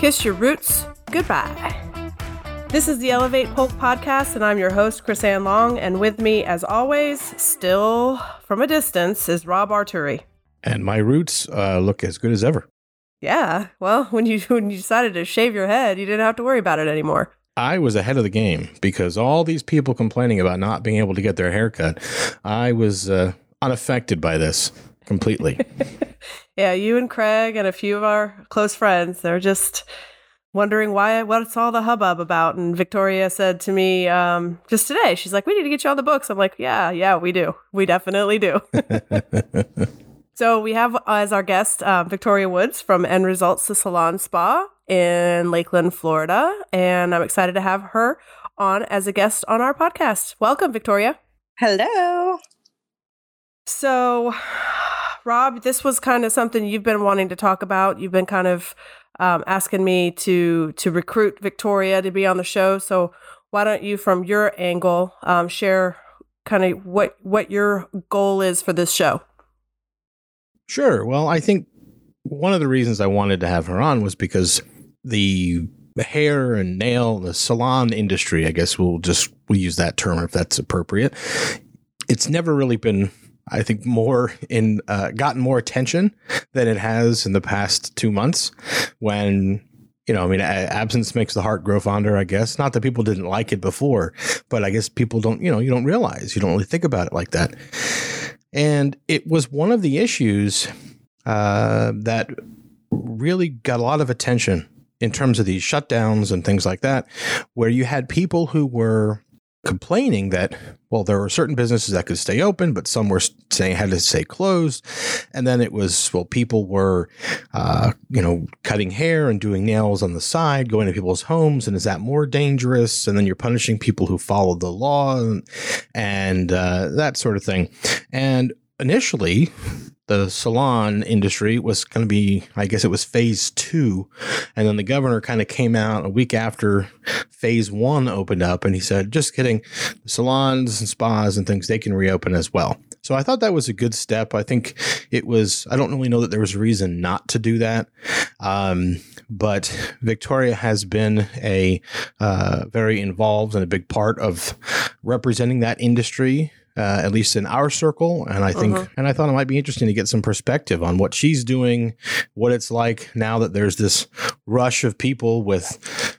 kiss your roots goodbye. This is the Elevate Polk Podcast, and I'm your host, Chris Ann Long, and with me, as always, still from a distance, is Rob Arturi. And my roots look as good as ever. Yeah, well, when you decided to shave your head, you didn't have to worry about it anymore. I was ahead of the game because all these people complaining about not being able to get their hair cut, I was unaffected by this completely. Yeah, you and Craig and a few of our close friends, they're just wondering what's all the hubbub about. And Victoria said to me just today, she's like, we need to get you on the books. I'm like, yeah, we do. We definitely do. So we have as our guest Victoria Woods from End Results the Salon Spa in Lakeland, Florida. And I'm excited to have her on as a guest on our podcast. Welcome, Victoria. Hello. So, Rob, this was kind of something you've been wanting to talk about. You've been kind of asking me to recruit Victoria to be on the show. So why don't you, from your angle, share kind of what your goal is for this show? Sure. Well, I think one of the reasons I wanted to have her on was because the hair and nail, the salon industry, I guess we'll use that term if that's appropriate. It's never really been, I think, gotten more attention than it has in the past 2 months when, absence makes the heart grow fonder, I guess. Not that people didn't like it before, but I guess people don't, you don't realize, you don't really think about it like that. And it was one of the issues that really got a lot of attention in terms of these shutdowns and things like that, where you had people who were complaining that, well, there were certain businesses that could stay open, but some were saying had to stay closed. And then it was, well, people were, cutting hair and doing nails on the side, going to people's homes. And is that more dangerous? And then you're punishing people who followed the law and that sort of thing. And initially, the salon industry was going to be, I guess it was phase 2. And then the governor kind of came out a week after phase 1 opened up. And he said, just kidding, salons and spas and things, they can reopen as well. So I thought that was a good step. I think it was, I don't really know that there was a reason not to do that. But Victoria has been very involved and a big part of representing that industry. At least in our circle. And I think, and I thought it might be interesting to get some perspective on what she's doing, what it's like now that there's this rush of people with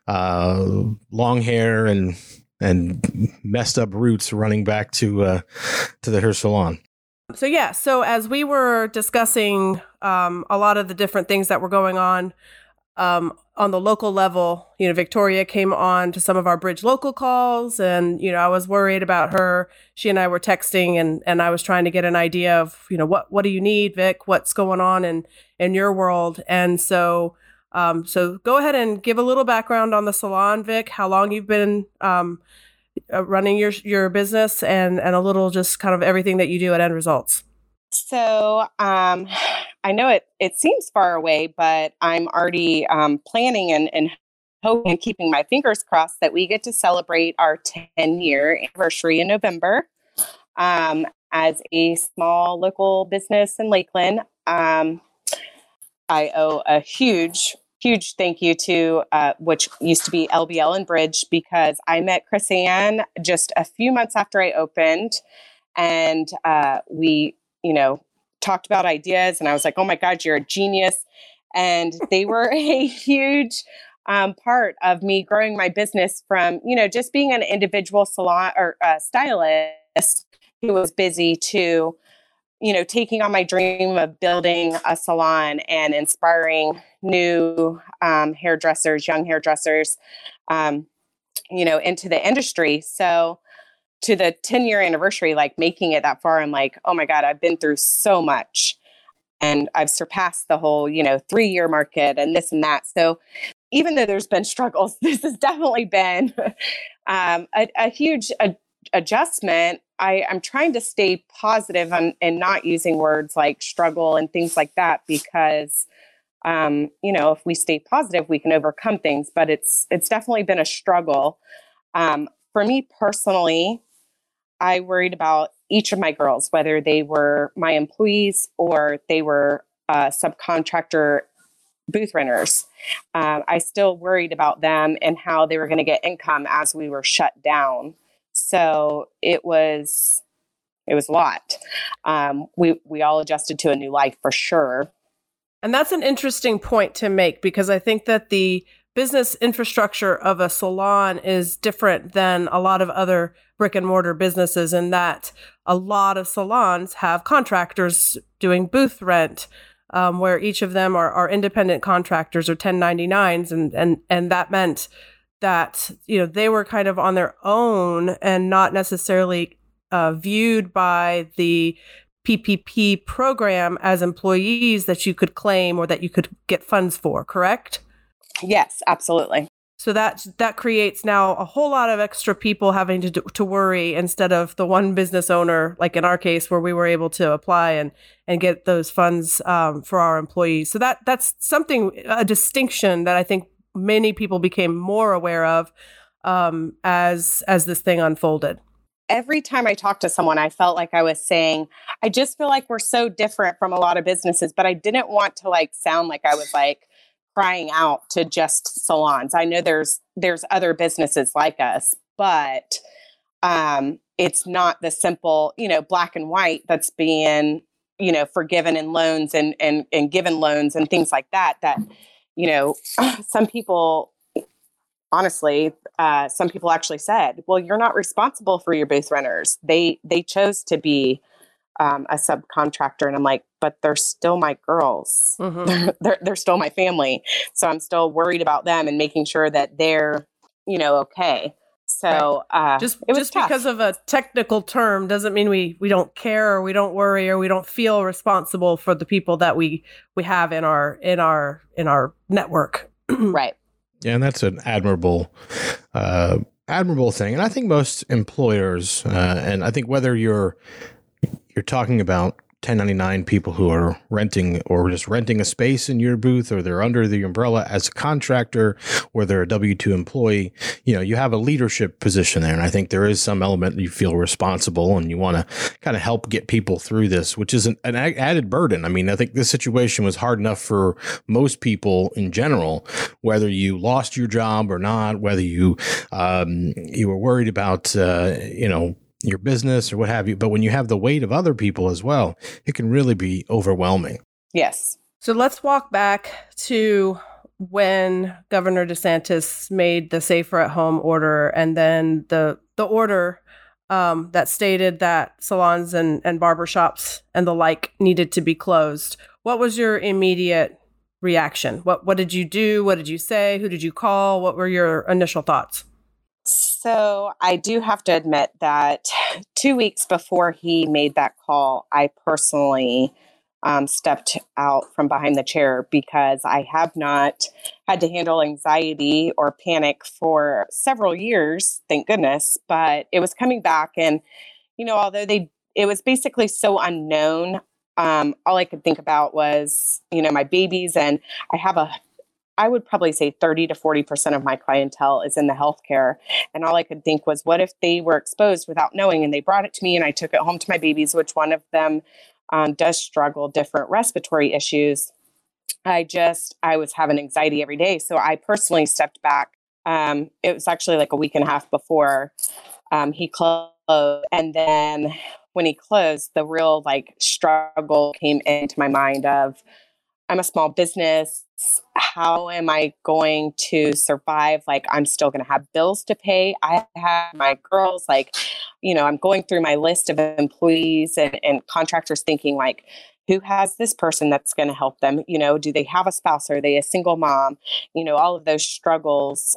long hair and messed up roots running back to the hair salon. So as we were discussing a lot of the different things that were going on the local level, Victoria came on to some of our Bridge Local calls, and, I was worried about her. She and I were texting, and I was trying to get an idea of, what do you need, Vic? What's going on in your world? And so go ahead and give a little background on the salon, Vic, how long you've been running your business, and a little just kind of everything that you do at End Results. So I know it seems far away, but I'm already planning and hoping and keeping my fingers crossed that we get to celebrate our 10-year anniversary in November as a small local business in Lakeland. I owe a huge thank you to which used to be LBL and Bridge, because I met Chris Ann just a few months after I opened, and we talked about ideas, and I was like, oh my God, you're a genius. And they were a huge part of me growing my business from, just being an individual salon or stylist who was busy to, taking on my dream of building a salon and inspiring new hairdressers, young hairdressers, into the industry. So to the 10-year anniversary, like making it that far, I'm like, oh my God, I've been through so much, and I've surpassed the whole, 3-year market and this and that. So even though there's been struggles, this has definitely been a huge adjustment. I'm trying to stay positive and not using words like struggle and things like that, because, if we stay positive, we can overcome things, but it's definitely been a struggle. For me personally, I worried about each of my girls, whether they were my employees or they were a subcontractor booth renters. I still worried about them and how they were going to get income as we were shut down. So it was a lot. We all adjusted to a new life for sure. And that's an interesting point to make, because I think that the business infrastructure of a salon is different than a lot of other brick and mortar businesses, in that a lot of salons have contractors doing booth rent, where each of them are independent contractors or 1099s. And that meant that, they were kind of on their own and not necessarily viewed by the PPP program as employees that you could claim or that you could get funds for, correct? Yes, absolutely. So that creates now a whole lot of extra people having to worry, instead of the one business owner, like in our case, where we were able to apply and get those funds for our employees. So that's a distinction that I think many people became more aware of as this thing unfolded. Every time I talked to someone, I felt like I was saying, I just feel like we're so different from a lot of businesses, but I didn't want to sound like I was crying out to just salons. I know there's other businesses like us, but it's not the simple, black and white that's being, forgiven in loans and given loans and things like that, some people, honestly, some people actually said, well, you're not responsible for your booth renters. They chose to be a subcontractor. And I'm like, but they're still my girls. Mm-hmm. They're still my family. So I'm still worried about them and making sure that they're, okay. So just because of a technical term doesn't mean we don't care or we don't worry or we don't feel responsible for the people that we have in our network. Right. Yeah, and that's an admirable thing. And I think most employers, and I think whether you're talking about 1099 people who are renting or just renting a space in your booth, or they're under the umbrella as a contractor, or they're a W-2 employee, you have a leadership position there. And I think there is some element that you feel responsible and you want to kind of help get people through this, which is an added burden. I mean, I think this situation was hard enough for most people in general, whether you lost your job or not, whether you were worried about, your business or what have you. But when you have the weight of other people as well, it can really be overwhelming. Yes. So let's walk back to when Governor DeSantis made the Safer at Home order, and then the order that stated that salons and barbershops and the like needed to be closed. What was your immediate reaction? What did you do? What did you say? Who did you call? What were your initial thoughts? So I do have to admit that 2 weeks before he made that call, I personally stepped out from behind the chair, because I have not had to handle anxiety or panic for several years, thank goodness. But it was coming back, and although it was basically so unknown, all I could think about was my babies, and I would probably say 30 to 40% of my clientele is in the healthcare. And all I could think was, what if they were exposed without knowing, and they brought it to me and I took it home to my babies, which one of them does struggle different respiratory issues. I was having anxiety every day. So I personally stepped back. It was actually like a week and a half before he closed. And then when he closed, the real struggle came into my mind of, I'm a small business. How am I going to survive? I'm still going to have bills to pay. I have my girls, I'm going through my list of employees and contractors thinking who has this person that's going to help them? Do they have a spouse? Are they a single mom? All of those struggles.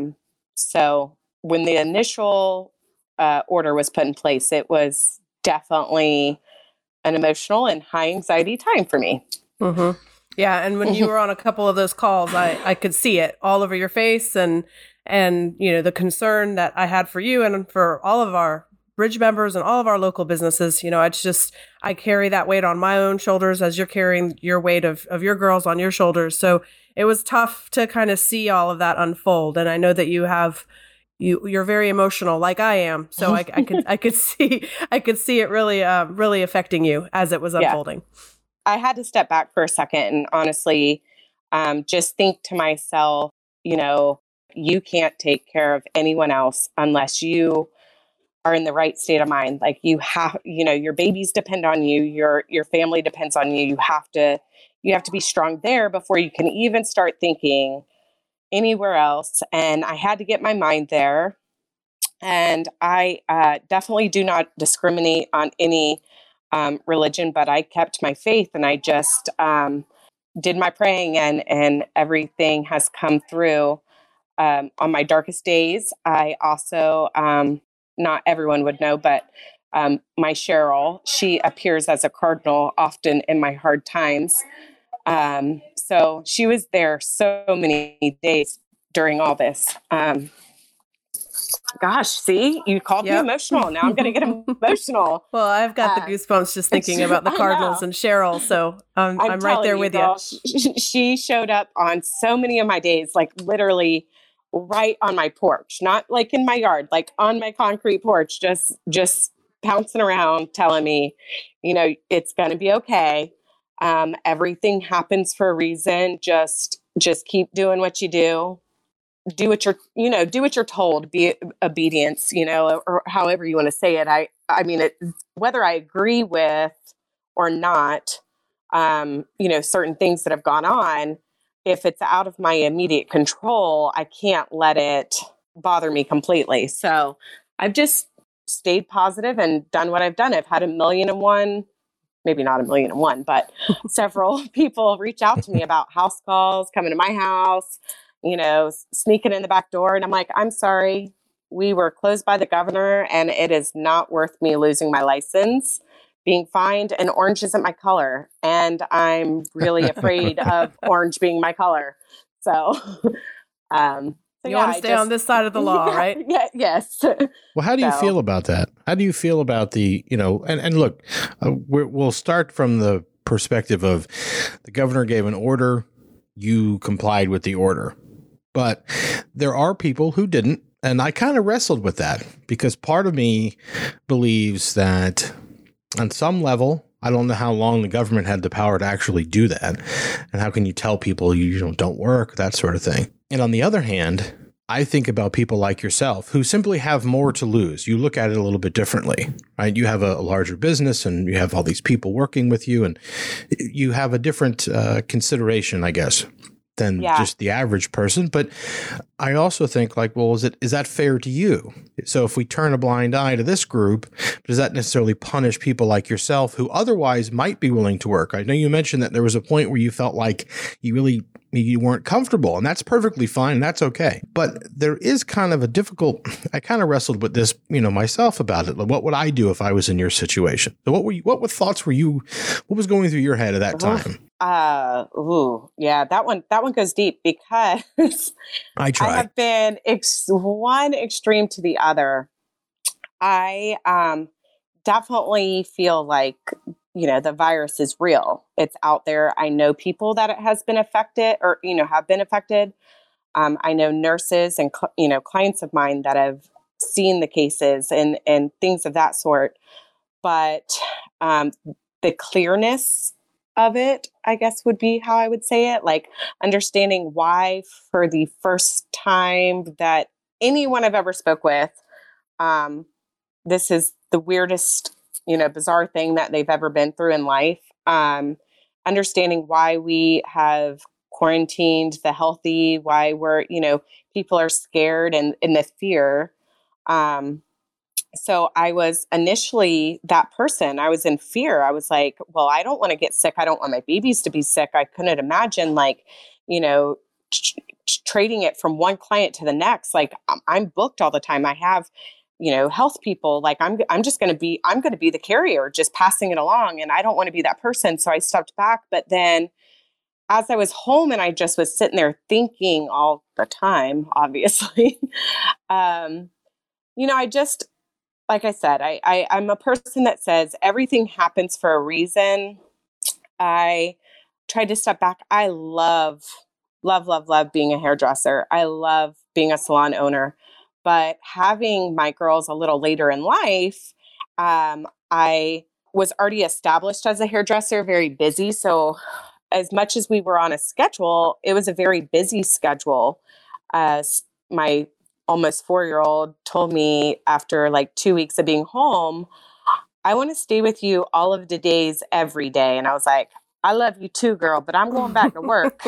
So when the initial order was put in place, it was definitely an emotional and high anxiety time for me. Mm-hmm. Yeah, and when you were on a couple of those calls, I could see it all over your face, and the concern that I had for you and for all of our Bridge members and all of our local businesses. I carry that weight on my own shoulders as you're carrying your weight of your girls on your shoulders. So it was tough to kind of see all of that unfold. And I know that you're very emotional, like I am. So I could see it really affecting you as it was unfolding. I had to step back for a second. And honestly, just think to myself, you can't take care of anyone else unless you are in the right state of mind. Like you have, your babies depend on you, your family depends on you. You have to be strong there before you can even start thinking anywhere else. And I had to get my mind there. And I definitely do not discriminate on any religion, but I kept my faith, and I just did my praying, and everything has come through. On my darkest days, I also, not everyone would know, but my Cheryl, she appears as a cardinal often in my hard times. So she was there so many days during all this. Gosh, see, you called me emotional. Now I'm going to get emotional. Well, I've got the goosebumps just thinking about the Cardinals and Cheryl. So I'm right there with you. She showed up on so many of my days, like literally right on my porch, not like in my yard, like on my concrete porch, just pouncing around, telling me, it's going to be okay. Everything happens for a reason. Just keep doing what you do. Do what you're told, be obedience, or however you want to say it. I mean, whether I agree with or not, certain things that have gone on, if it's out of my immediate control, I can't let it bother me completely. So I've just stayed positive and done what I've done. I've had 1,000,001, maybe not 1,000,001, but several people reach out to me about house calls, coming to my house, sneaking in the back door. And I'm like, I'm sorry, we were closed by the governor, and it is not worth me losing my license, being fined, and orange isn't my color. And I'm really afraid of orange being my color. So, you want to stay on this side of the law, right? Yeah, yes. Well, how do you feel about that? How do you feel about the, and look, we'll start from the perspective of the governor gave an order, you complied with the order. But there are people who didn't, and I kind of wrestled with that because part of me believes that on some level, I don't know how long the government had the power to actually do that, and how can you tell people you don't work, that sort of thing. And on the other hand, I think about people like yourself who simply have more to lose. You look at it a little bit differently, right? You have a larger business, and you have all these people working with you, and you have a different consideration, I guess, than just the average person. But I also think is that fair to you? So if we turn a blind eye to this group, does that necessarily punish people like yourself who otherwise might be willing to work? I know you mentioned that there was a point where you felt like you weren't comfortable, and that's perfectly fine. That's okay. But there is kind of I kind of wrestled with this, myself about it. What would I do if I was in your situation? So what thoughts what was going through your head at that time? That one goes deep because I have been one extreme to the other. I definitely feel like, the virus is real. It's out there. I know people that it has been affected or, have been affected. I know nurses and, clients of mine that have seen the cases and things of that sort. But the clearness of it, I guess, would be how I would say it. Like understanding why for the first time that anyone I've ever spoke with, this is the weirdest, bizarre thing that they've ever been through in life. Understanding why we have quarantined the healthy, why we're, people are scared and in the fear. So I was initially that person. I was in fear. I was like, well, I don't want to get sick. I don't want my babies to be sick. I couldn't imagine trading it from one client to the next. Like I'm booked all the time. I have, health people. Like I'm going to be the carrier, just passing it along. And I don't want to be that person. So I stepped back. But then as I was home and I just was sitting there thinking all the time, obviously, I just, like I said, I'm a person that says everything happens for a reason. I tried to step back. I love being a hairdresser. I love being a salon owner. But having my girls a little later in life, I was already established as a hairdresser, very busy. So as much as we were on a schedule, it was a very busy schedule. My almost 4-year-old told me after like 2 weeks of being home, I want to stay with you all of the days every day. And I was like, I love you too, girl, but I'm going back to work.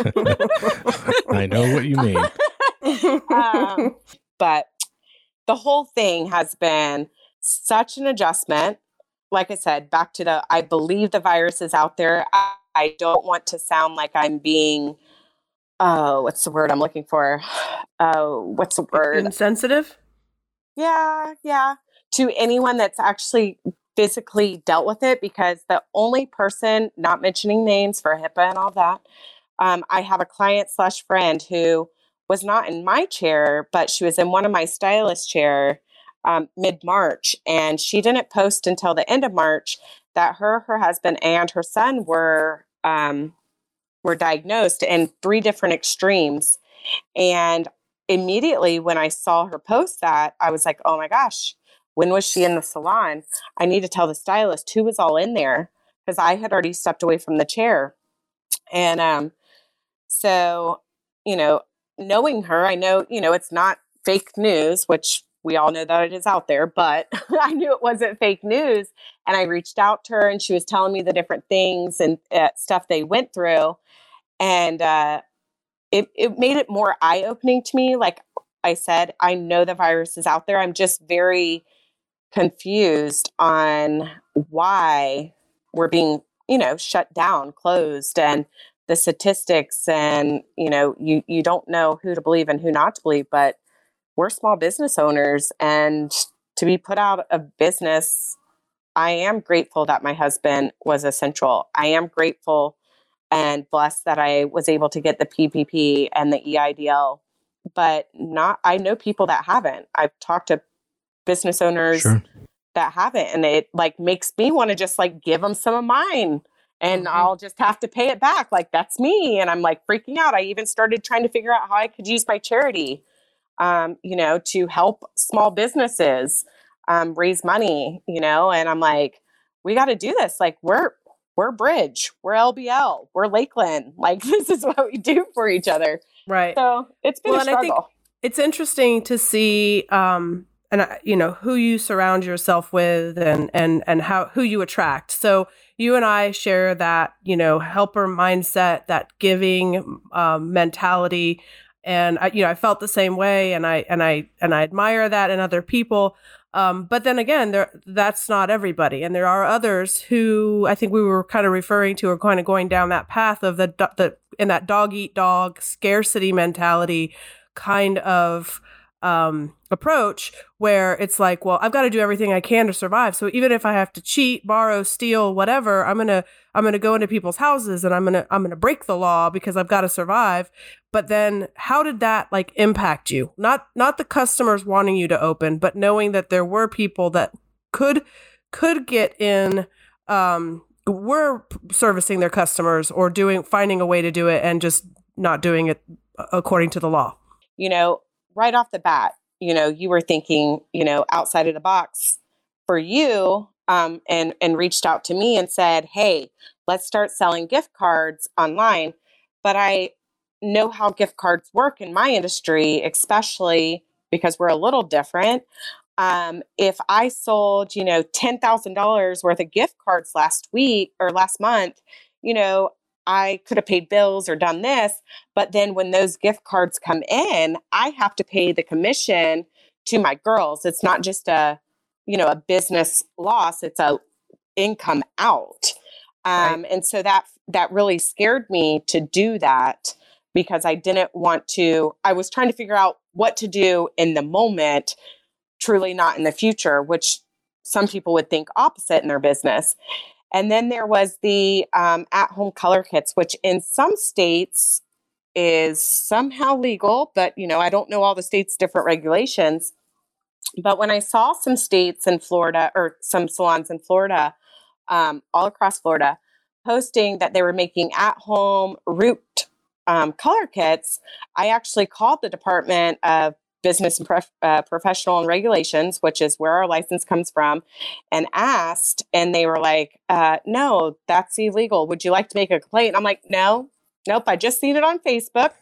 I know what you mean. But the whole thing has been such an adjustment. Like I said, back to I believe the virus is out there. I don't want to sound like I'm being, what's the word I'm looking for? What's the word? Insensitive? Yeah. To anyone that's actually physically dealt with it, because the only person, not mentioning names for HIPAA and all that, I have a client/friend who was not in my chair, but she was in one of my stylist chair mid-March, and she didn't post until the end of March that her husband, and her son were diagnosed in 3 different extremes. And immediately when I saw her post that, I was like, oh my gosh, when was she in the salon? I need to tell the stylist who was all in there, because I had already stepped away from the chair. And so, knowing her, I know, it's not fake news, which we all know that it is out there, but I knew it wasn't fake news. And I reached out to her, and she was telling me the different things and stuff they went through. And it made it more eye-opening to me. Like I said, I know the virus is out there. I'm just very confused on why we're being, shut down, closed, and the statistics, and, you don't know who to believe and who not to believe, but we're small business owners, and to be put out of business, I am grateful that my husband was essential. I am grateful and blessed that I was able to get the PPP and the EIDL, but I know people that haven't. I've talked to business owners that haven't, and it like makes me want to just like give them some of mine, and I'll just have to pay it back. Like, that's me. And I'm like freaking out. I even started trying to figure out how I could use my charity, to help small businesses raise money, and I'm like, we got to do this. Like, we're Bridge, we're LBL, we're Lakeland. Like, this is what we do for each other. Right. So it's been a struggle. And I think it's interesting to see, who you surround yourself with, and who you attract. So you and I share that, helper mindset, that giving mentality. And I felt the same way, and I admire that in other people. But then again, that's not everybody, and there are others who I think we were kind of referring to, are kind of going down that path of in that dog eat dog scarcity mentality kind of approach, where it's like, well, I've got to do everything I can to survive. So even if I have to cheat, borrow, steal, whatever, I'm gonna go into people's houses, and I'm gonna break the law because I've got to survive. But then how did that like impact you? Not the customers wanting you to open, but knowing that there were people that could get in, were servicing their customers or finding a way to do it, and just not doing it according to the law. Right off the bat, you were thinking, outside of the box for you, and reached out to me and said, hey, let's start selling gift cards online. But I know how gift cards work in my industry, especially because we're a little different. If I sold, $10,000 worth of gift cards last week or last month, I could have paid bills or done this, but then when those gift cards come in, I have to pay the commission to my girls. It's not just a business loss, it's a income out. Right. And so that really scared me to do that, because I didn't want to, I was trying to figure out what to do in the moment, truly not in the future, which some people would think opposite in their business. And then there was the at-home color kits, which in some states is somehow legal, but, I don't know all the states' different regulations. But when I saw some states in Florida, or some salons in Florida, all across Florida, posting that they were making at-home root color kits, I actually called the Department of Business and Professional and Regulations, which is where our license comes from, and asked, and they were like, no, that's illegal. Would you like to make a complaint? And I'm like, nope, I just seen it on Facebook.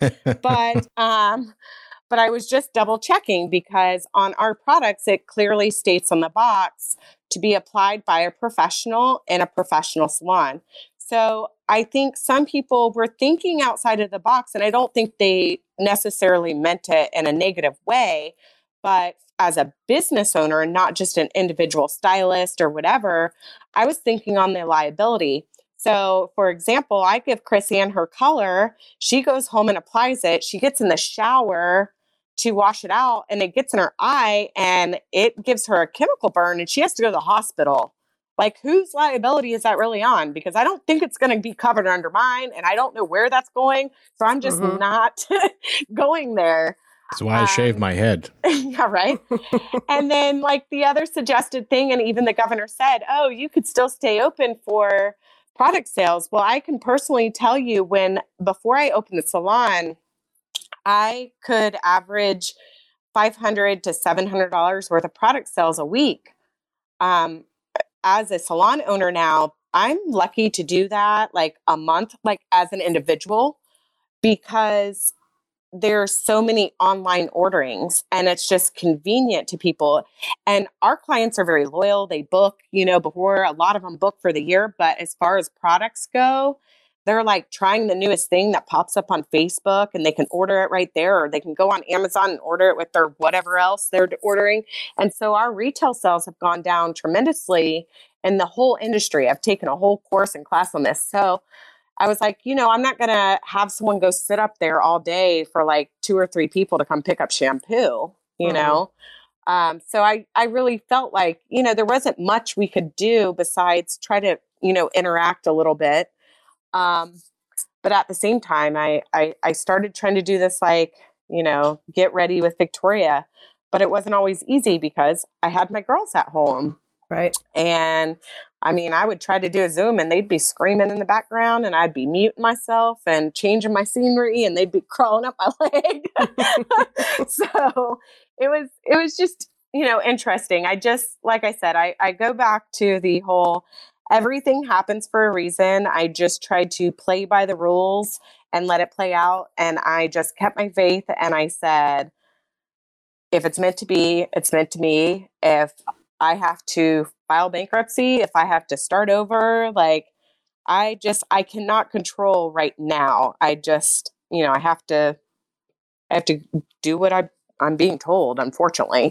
But I was just double checking because on our products, it clearly states on the box to be applied by a professional in a professional salon. So I think some people were thinking outside of the box, and I don't think they necessarily meant it in a negative way, but as a business owner and not just an individual stylist or whatever, I was thinking on the liability. So for example, I give Chris Ann her color. She goes home and applies it. She gets in the shower to wash it out and it gets in her eye and it gives her a chemical burn and she has to go to the hospital. Like, whose liability is that really on? Because I don't think it's going to be covered under mine and I don't know where that's going. So I'm just not going there. That's why I shave my head. Yeah, right. And then like the other suggested thing, and even the governor said, oh, you could still stay open for product sales. Well, I can personally tell you before I opened the salon, I could average $500 to $700 worth of product sales a week. As a salon owner now, I'm lucky to do that like a month, like as an individual, because there's so many online orderings and it's just convenient to people. And our clients are very loyal. They book, before a lot of them book for the year. But as far as products go, they're like trying the newest thing that pops up on Facebook and they can order it right there, or they can go on Amazon and order it with their whatever else they're ordering. And so our retail sales have gone down tremendously in the whole industry. I've taken a whole course and class on this. So I was like, I'm not going to have someone go sit up there all day for like 2 or 3 people to come pick up shampoo, know? So I really felt like, there wasn't much we could do besides try to, interact a little bit. But at the same time, I started trying to do this, like, get ready with Victoria, but it wasn't always easy because I had my girls at home. Right. And I mean, I would try to do a Zoom and they'd be screaming in the background and I'd be muting myself and changing my scenery and they'd be crawling up my leg. So it was just, interesting. Like I said, I go back to the whole, everything happens for a reason. I just tried to play by the rules and let it play out. And I just kept my faith. And I said, if it's meant to be, it's meant to be. If I have to file bankruptcy, if I have to start over, like I cannot control right now. I just, I have to do what I'm being told, unfortunately.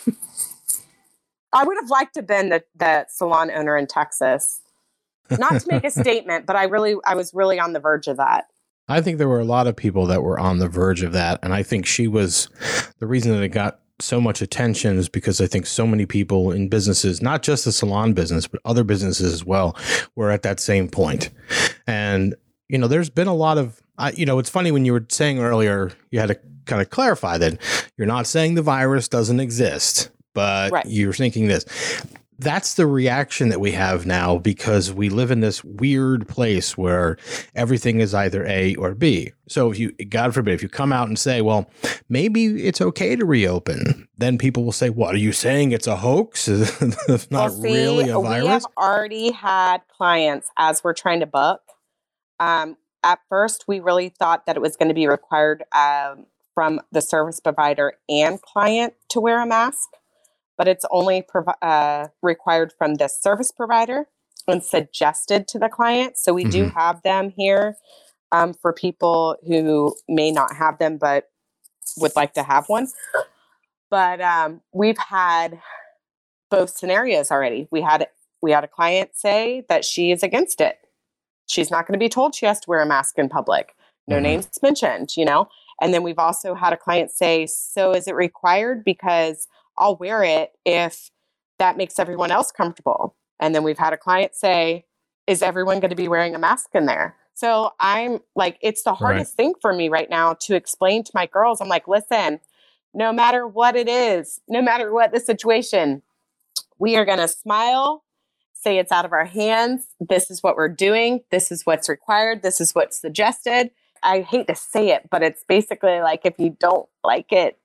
I would have liked to have been the salon owner in Texas. Not to make a statement, but I was really on the verge of that. I think there were a lot of people that were on the verge of that. And I think she was the reason that it got so much attention is because I think so many people in businesses, not just the salon business, but other businesses as well, were at that same point. And, there's been a lot of, it's funny when you were saying earlier, you had to kind of clarify that you're not saying the virus doesn't exist, but right. You're thinking this. That's the reaction that we have now because we live in this weird place where everything is either A or B. So if you, God forbid, if you come out and say, well, maybe it's okay to reopen, then people will say, what are you saying? It's a hoax? It's not really a virus? We have already had clients as we're trying to book. At first, we really thought that it was going to be required from the service provider and client to wear a mask. But it's only required from the service provider and suggested to the client. So we do have them here for people who may not have them, but would like to have one. But we've had both scenarios already. We had a client say that she is against it. She's not going to be told she has to wear a mask in public. No names mentioned, And then we've also had a client say, so is it required? Because I'll wear it if that makes everyone else comfortable. And then we've had a client say, is everyone going to be wearing a mask in there? So I'm like, it's the hardest thing for me right now to explain to my girls. I'm like, listen, no matter what it is, no matter what the situation, we are going to smile, say it's out of our hands. This is what we're doing. This is what's required. This is what's suggested. I hate to say it, but it's basically like, if you don't like it,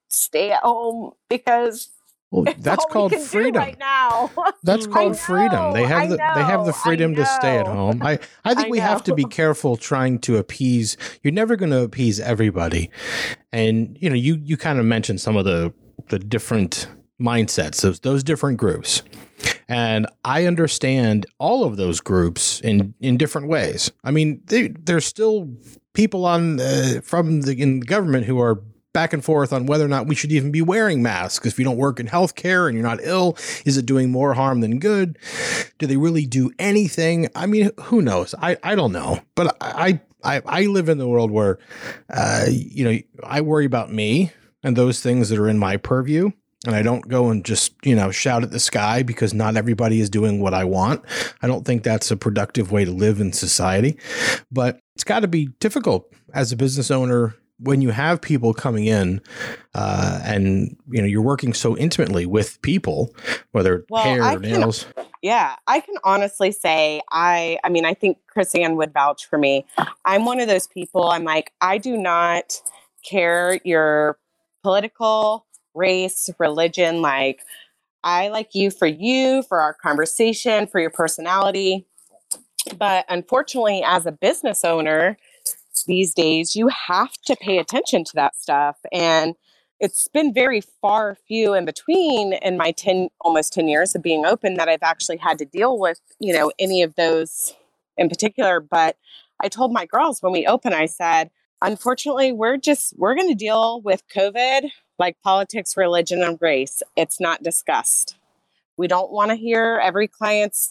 stay at home because Well, that's all called we can do freedom. right now. That's called freedom. They have the I freedom to stay at know. home. I think I we have to be know. careful trying to appease. You're never going to appease everybody. And you kind of mentioned some of the different mindsets of those different groups. And I understand all of those groups in different ways. I mean, there's still people in the government who are back and forth on whether or not we should even be wearing masks. If you don't work in healthcare and you're not ill, is it doing more harm than good? Do they really do anything? I mean, who knows? I don't know. But I live in the world where, I worry about me and those things that are in my purview. And I don't go and just, shout at the sky because not everybody is doing what I want. I don't think that's a productive way to live in society. But it's got to be difficult as a business owner when you have people coming in and, you're working so intimately with people, whether hair or nails. Yeah, I can honestly say I think Chris Ann would vouch for me. I'm one of those people. I'm like, I do not care your political race, religion. Like, I like you, for our conversation, for your personality. But unfortunately, as a business owner these days, you have to pay attention to that stuff. And it's been very few in between in my almost 10 years of being open that I've actually had to deal with, any of those in particular. But I told my girls when we opened, I said, unfortunately, we're going to deal with COVID like politics, religion, and race. It's not discussed. We don't want to hear every client's,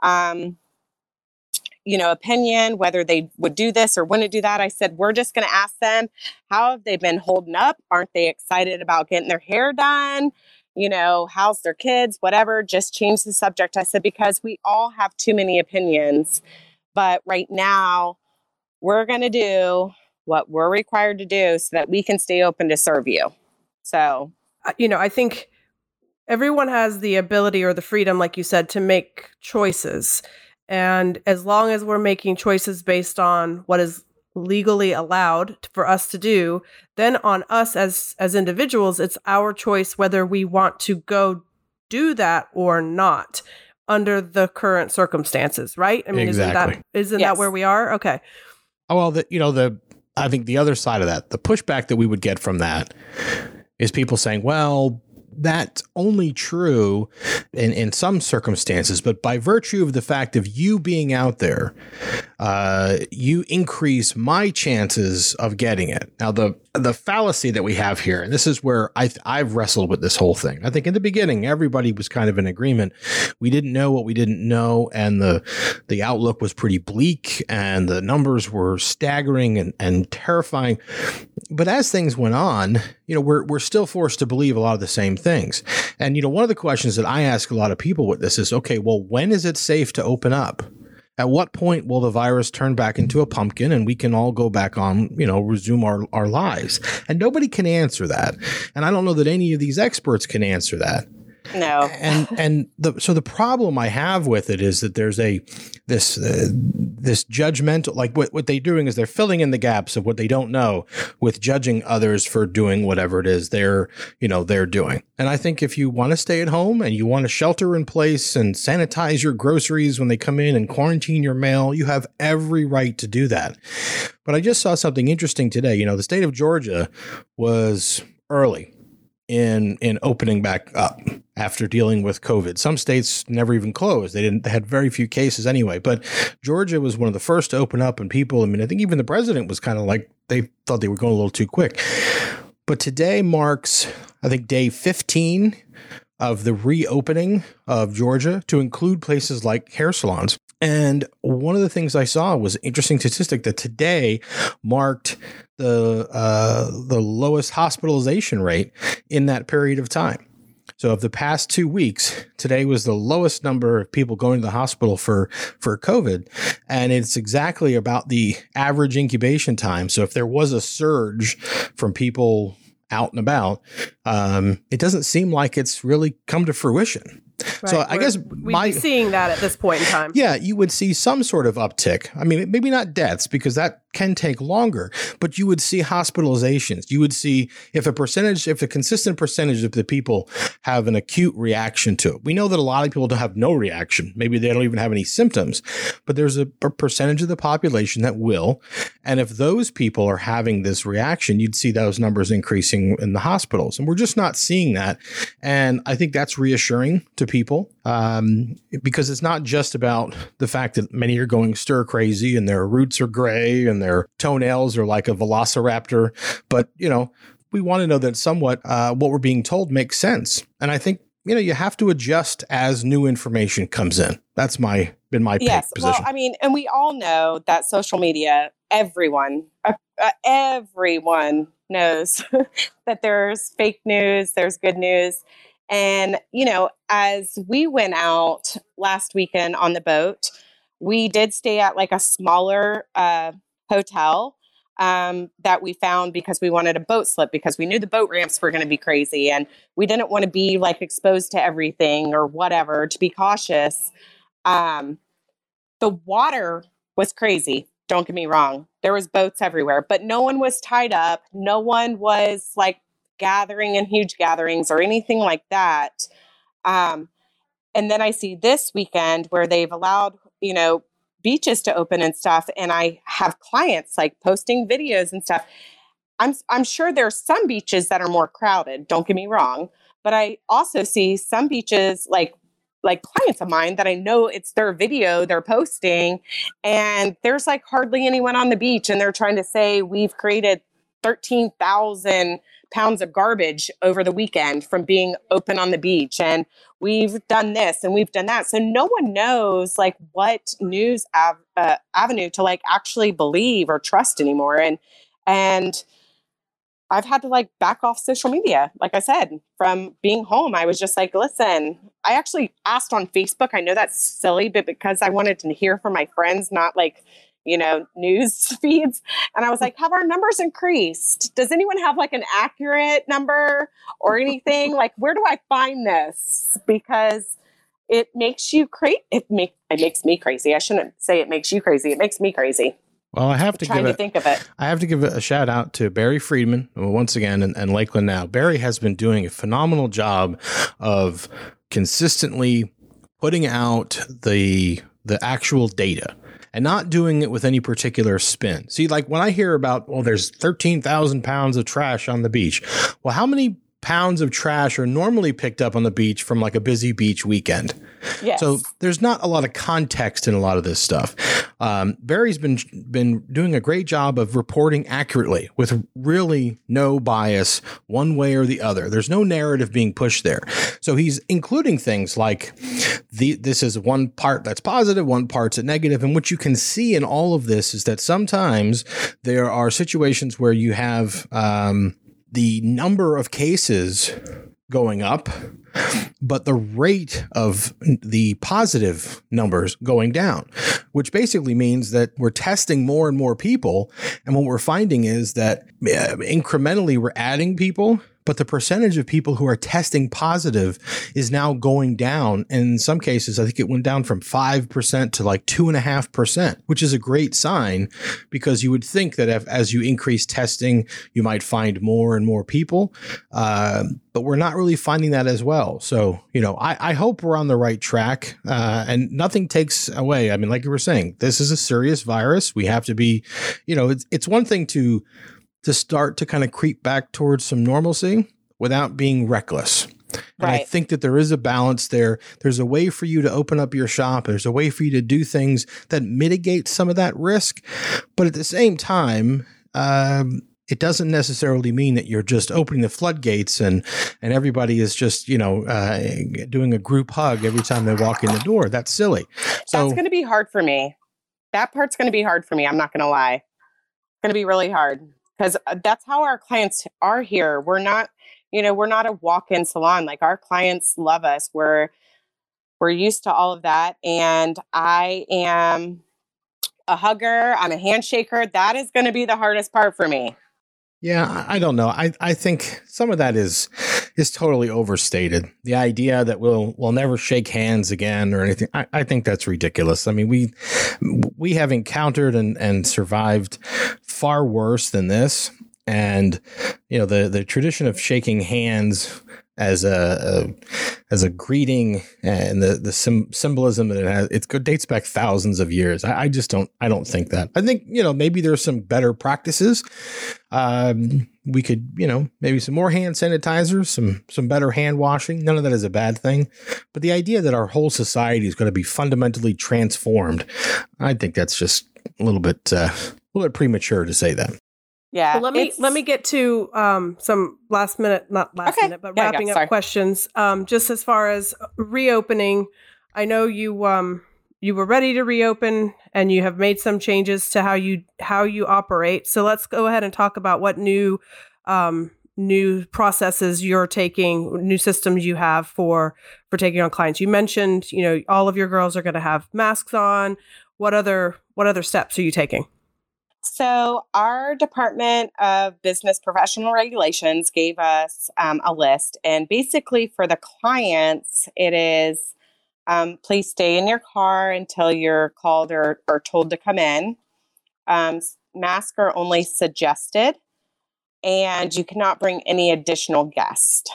opinion, whether they would do this or wouldn't do that. I said, we're just going to ask them, how have they been holding up? Aren't they excited about getting their hair done? How's their kids, whatever, just change the subject. I said, because we all have too many opinions, but right now we're going to do what we're required to do so that we can stay open to serve you. So, I think everyone has the ability or the freedom, like you said, to make choices. And as long as we're making choices based on what is legally allowed for us to do, then on us as individuals, it's our choice whether we want to go do that or not under the current circumstances, right? I mean, exactly. Isn't that where we are? Okay. Oh, well, I think the other side of that, the pushback that we would get from that is people saying, well, that's only true in some circumstances, but by virtue of the fact of you being out there, you increase my chances of getting it. Now, the fallacy that we have here, and this is where I've wrestled with this whole thing. I think in the beginning, everybody was kind of in agreement. We didn't know what we didn't know, and the outlook was pretty bleak, and the numbers were staggering and terrifying. But as things went on, we're still forced to believe a lot of the same things. And, one of the questions that I ask a lot of people with this is, okay, well, when is it safe to open up? At what point will the virus turn back into a pumpkin and we can all go back on, resume our lives? And nobody can answer that. And I don't know that any of these experts can answer that. No. So the problem I have with it is that there's this judgmental, like what they're doing is they're filling in the gaps of what they don't know with judging others for doing whatever it is they're doing. And I think if you want to stay at home and you want to shelter in place and sanitize your groceries when they come in and quarantine your mail, you have every right to do that. But I just saw something interesting today. The state of Georgia was early in opening back up after dealing with COVID. Some states never even closed. They had very few cases anyway, but Georgia was one of the first to open up, and people, I think even the president was kind of like, they thought they were going a little too quick. But today marks, I think, day 15 of the reopening of Georgia to include places like hair salons. And one of the things I saw was an interesting statistic that today marked the lowest hospitalization rate in that period of time. So of the past 2 weeks, today was the lowest number of people going to the hospital for COVID. And it's exactly about the average incubation time. So if there was a surge from people out and about, it doesn't seem like it's really come to fruition. So I guess we'd be seeing that at this point in time. Yeah, you would see some sort of uptick. I mean, maybe not deaths because that can take longer, but you would see hospitalizations. You would see if a consistent percentage of the people have an acute reaction to it. We know that a lot of people don't have no reaction. Maybe they don't even have any symptoms, but there's a percentage of the population that will. And if those people are having this reaction, you'd see those numbers increasing in the hospitals. And we're just not seeing that. And I think that's reassuring to people because it's not just about the fact that many are going stir crazy and their roots are gray and their toenails are like a velociraptor. But, we want to know that somewhat what we're being told makes sense. And I think, you have to adjust as new information comes in. That's been my position. Well, I mean, and we all know that social media, everyone knows that there's fake news, there's good news. And, as we went out last weekend on the boat, we did stay at like a smaller hotel that we found because we wanted a boat slip because we knew the boat ramps were going to be crazy and we didn't want to be like exposed to everything or whatever, to be cautious. The water was crazy. Don't get me wrong. There was boats everywhere, but no one was tied up. No one was like gathering in huge gatherings or anything like that. And then I see this weekend where they've allowed, beaches to open and stuff. And I have clients like posting videos and stuff. I'm sure there's some beaches that are more crowded. Don't get me wrong. But I also see some beaches like clients of mine that I know it's their video they're posting and there's like hardly anyone on the beach. And they're trying to say we've created 13,000 pounds of garbage over the weekend from being open on the beach. And we've done this and we've done that. So no one knows like what news avenue to like actually believe or trust anymore. And I've had to like back off social media. Like I said, from being home, I was just like, listen, I actually asked on Facebook. I know that's silly, but because I wanted to hear from my friends, not like, news feeds. And I was like, have our numbers increased? Does anyone have like an accurate number or anything? Like, where do I find this? Because it makes you crazy. It makes me crazy. I shouldn't say it makes you crazy. It makes me crazy. Well, I have to think of it. I have to give a shout out to Barry Friedman once again and Lakeland Now. Barry has been doing a phenomenal job of consistently putting out the actual data and not doing it with any particular spin. See, like when I hear about, there's 13,000 pounds of trash on the beach. Well, how many pounds of trash are normally picked up on the beach from like a busy beach weekend? Yes. So there's not a lot of context in a lot of this stuff. Barry's been doing a great job of reporting accurately with really no bias one way or the other. There's no narrative being pushed there. So he's including things like this is one part that's positive, one part's a negative. And what you can see in all of this is that sometimes there are situations where you have the number of cases going up, but the rate of the positive numbers going down, which basically means that we're testing more and more people. And what we're finding is that incrementally we're adding people, but the percentage of people who are testing positive is now going down. And in some cases, I think it went down from 5% to like 2.5%, which is a great sign because you would think that as you increase testing, you might find more and more people. But we're not really finding that as well. So, I hope we're on the right track and nothing takes away. I mean, like you were saying, this is a serious virus. We have to be, it's one thing to start to kind of creep back towards some normalcy without being reckless. And I think that there is a balance there. There's a way for you to open up your shop. There's a way for you to do things that mitigate some of that risk. But at the same time, it doesn't necessarily mean that you're just opening the floodgates and everybody is just, doing a group hug every time they walk in the door. That's silly. So that's going to be hard for me. That part's going to be hard for me. I'm not going to lie. It's going to be really hard. Because that's how our clients are here. We're not a walk-in salon. Like our clients love us. We're used to all of that. And I am a hugger. I'm a handshaker. That is going to be the hardest part for me. Yeah, I don't know. I think some of that is totally overstated. The idea that we'll never shake hands again or anything, I think that's ridiculous. I mean, we have encountered and survived far worse than this. And the tradition of shaking hands as a greeting and the symbolism that it has, it dates back thousands of years. I don't think that. I think maybe there's some better practices. We could maybe some more hand sanitizers, some better hand washing. None of that is a bad thing, but the idea that our whole society is going to be fundamentally transformed, I think that's just a little bit premature to say that. Yeah. Well, let me get to some not last minute, but wrapping up questions. Just as far as reopening, I know you were ready to reopen and you have made some changes to how you operate. So let's go ahead and talk about what new processes you're taking, new systems you have for taking on clients. You mentioned, all of your girls are going to have masks on. What other steps are you taking? So our Department of Business Professional Regulations gave us a list. And basically for the clients, it is please stay in your car until you're called or told to come in. Masks are only suggested, and you cannot bring any additional guests.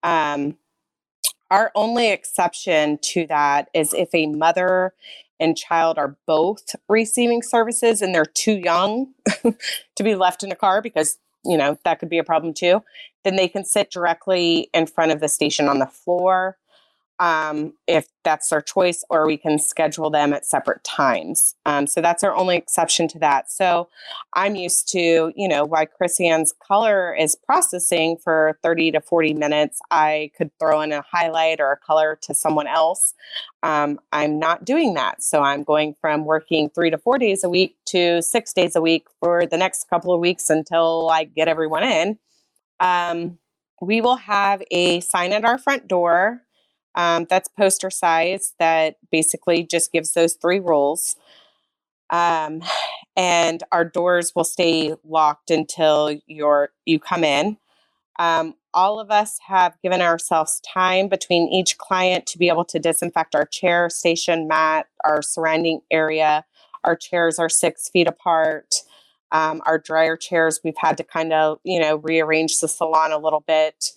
Our only exception to that is if a mother and child are both receiving services and they're too young to be left in a car, because, that could be a problem too, then they can sit directly in front of the station on the floor. If that's their choice, or we can schedule them at separate times. So that's our only exception to that. So I'm used to, while Chrisanne's color is processing for 30 to 40 minutes, I could throw in a highlight or a color to someone else. I'm not doing that. So I'm going from working 3 to 4 days a week to 6 days a week for the next couple of weeks until I get everyone in. We will have a sign at our front door. That's poster size that basically just gives those 3 rules. And our doors will stay locked until you come in. All of us have given ourselves time between each client to be able to disinfect our chair, station, mat, our surrounding area. Our chairs are 6 feet apart. Our dryer chairs, we've had to kind of, rearrange the salon a little bit.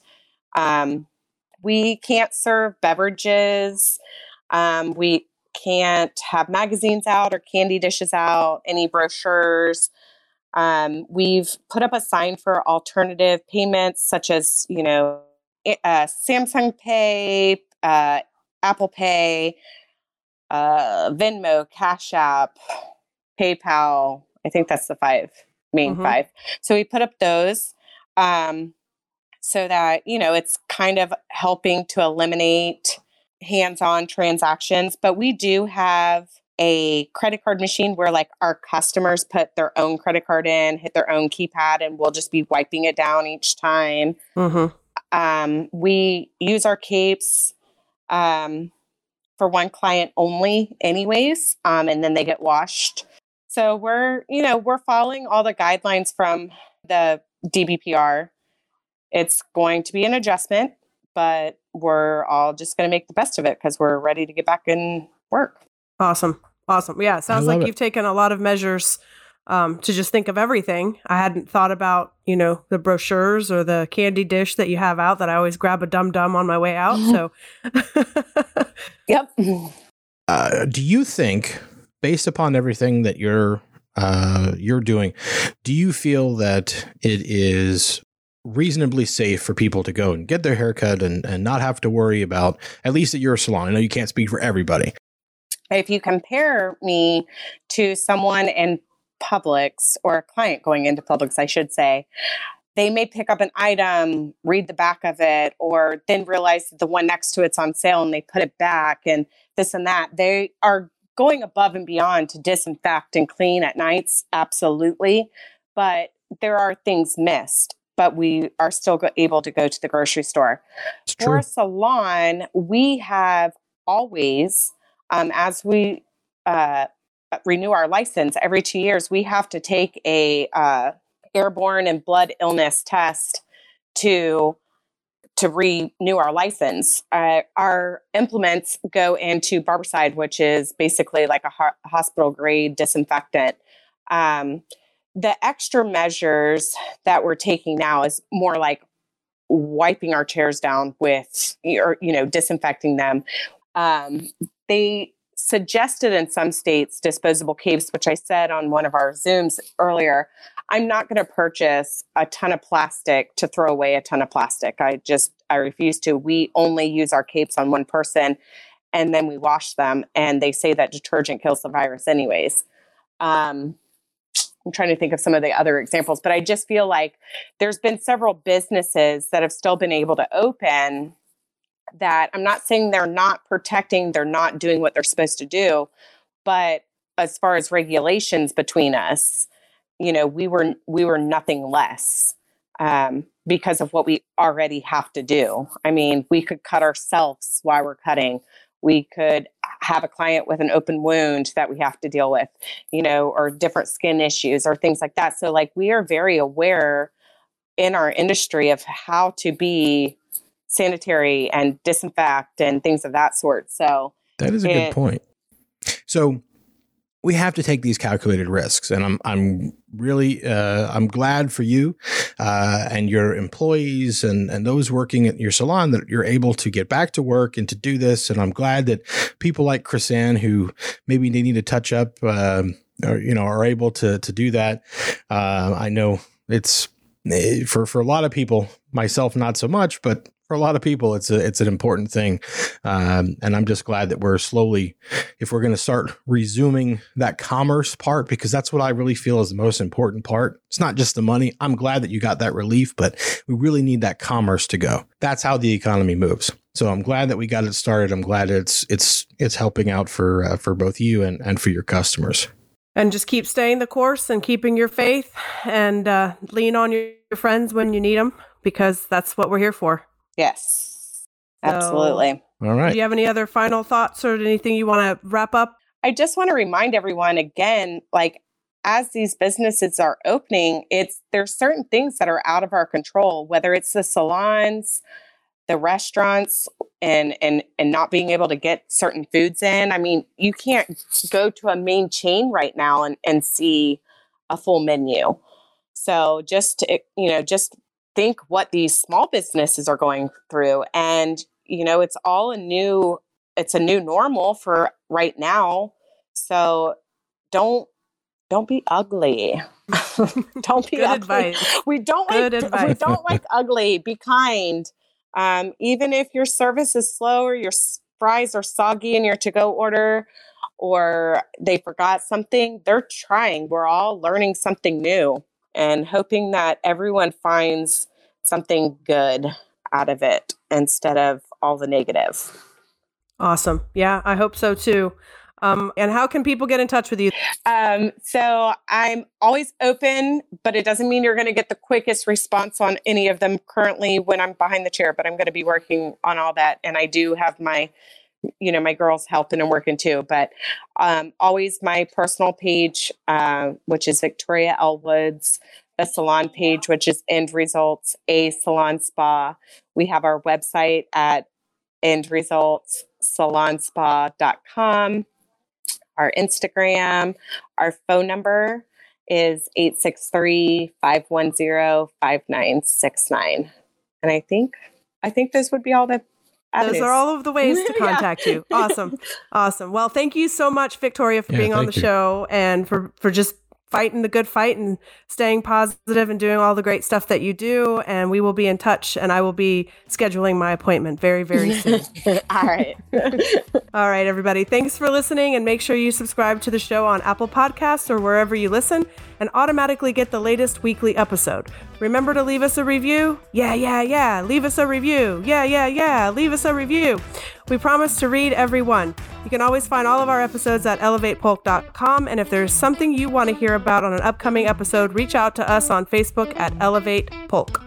We can't serve beverages. We can't have magazines out or candy dishes out, any brochures. We've put up a sign for alternative payments, such as, Samsung Pay, Apple Pay, Venmo, Cash App, PayPal. I think that's the 5 main 5. So we put up those. So that, it's kind of helping to eliminate hands-on transactions. But we do have a credit card machine where our customers put their own credit card in, hit their own keypad, and we'll just be wiping it down each time. We use our capes for one client only anyways, and then they get washed. So we're following all the guidelines from the DBPR. It's going to be an adjustment, but we're all just going to make the best of it because we're ready to get back in work. Awesome. Yeah, it sounds like you've taken a lot of measures to just think of everything. I hadn't thought about, the brochures or the candy dish that you have out that I always grab a dum-dum on my way out. So, Yep. Do you think, based upon everything that you're doing, do you feel that it is reasonably safe for people to go and get their haircut and not have to worry about, at least at your salon? I know you can't speak for everybody. If you compare me to someone in Publix, or a client going into Publix, I should say, they may pick up an item, read the back of it, or then realize that the one next to it's on sale and they put it back and this and that. They are going above and beyond to disinfect and clean at nights. Absolutely. But there are things missed. But we are still able to go to the grocery store. For a salon, we have always, as we renew our license every 2 years, we have to take a airborne and blood illness test to renew our license. Our implements go into Barbicide, which is basically like a hospital grade disinfectant. The extra measures that we're taking now is more like wiping our chairs down with, or, disinfecting them. They suggested in some states disposable capes, which I said on one of our Zooms earlier. I'm not going to purchase a ton of plastic to throw away a ton of plastic. I refuse to. We only use our capes on one person and then we wash them. And they say that detergent kills the virus anyways. I'm trying to think of some of the other examples, but I just feel like there's been several businesses that have still been able to open that I'm not saying they're not protecting, they're not doing what they're supposed to do. But as far as regulations between us, we were nothing less because of what we already have to do. I mean, we could cut ourselves while we're cutting. We could have a client with an open wound that we have to deal with, or different skin issues or things like that. So like we are very aware in our industry of how to be sanitary and disinfect and things of that sort. So that is a good point. So we have to take these calculated risks, and I'm really I'm glad for you and your employees and those working at your salon that you're able to get back to work and to do this. And I'm glad that people like Chris-Ann, who maybe they need to touch up, are able to do that. I know it's for a lot of people, myself not so much, but for a lot of people, it's an important thing. And I'm just glad that we're slowly, if we're going to start resuming that commerce part, because that's what I really feel is the most important part. It's not just the money. I'm glad that you got that relief, but we really need that commerce to go. That's how the economy moves. So I'm glad that we got it started. I'm glad it's helping out for both you and for your customers. And just keep staying the course and keeping your faith and lean on your friends when you need them, because that's what we're here for. Yes, absolutely. All right. Do you have any other final thoughts or anything you want to wrap up? I just want to remind everyone again, like as these businesses are opening, there's certain things that are out of our control, whether it's the salons, the restaurants, and not being able to get certain foods in. I mean, you can't go to a main chain right now and see a full menu. So just think what these small businesses are going through. And, it's a new normal for right now. So don't be ugly. Don't be Good ugly. advice. We don't like ugly. Be kind. Even if your service is slow or your fries are soggy in your to-go order, or they forgot something, they're trying. We're all learning something new and hoping that everyone finds something good out of it instead of all the negative. Awesome. Yeah, I hope so too. And how can people get in touch with you? So I'm always open, but it doesn't mean you're going to get the quickest response on any of them currently when I'm behind the chair, but I'm going to be working on all that. And I do have my girls helping and working too, but always my personal page, which is Victoria L. Woods, the salon page, which is End Results, a salon spa. We have our website at endresultssalonspa.com. Our Instagram, our phone number is 863-510-5969. And I think those would be all the avenues. Those are all of the ways to contact you. Awesome. Awesome. Well, thank you so much, Victoria, for being on the show and for just fighting the good fight and staying positive and doing all the great stuff that you do. And we will be in touch, and I will be scheduling my appointment very, very soon. All right. All right, everybody. Thanks for listening, and make sure you subscribe to the show on Apple Podcasts or wherever you listen and automatically get the latest weekly episode. Remember to leave us a review. Yeah. Leave us a review. Yeah. Leave us a review. We promise to read every one. You can always find all of our episodes at elevatepolk.com. And if there's something you want to hear about on an upcoming episode, reach out to us on Facebook at Elevate Polk.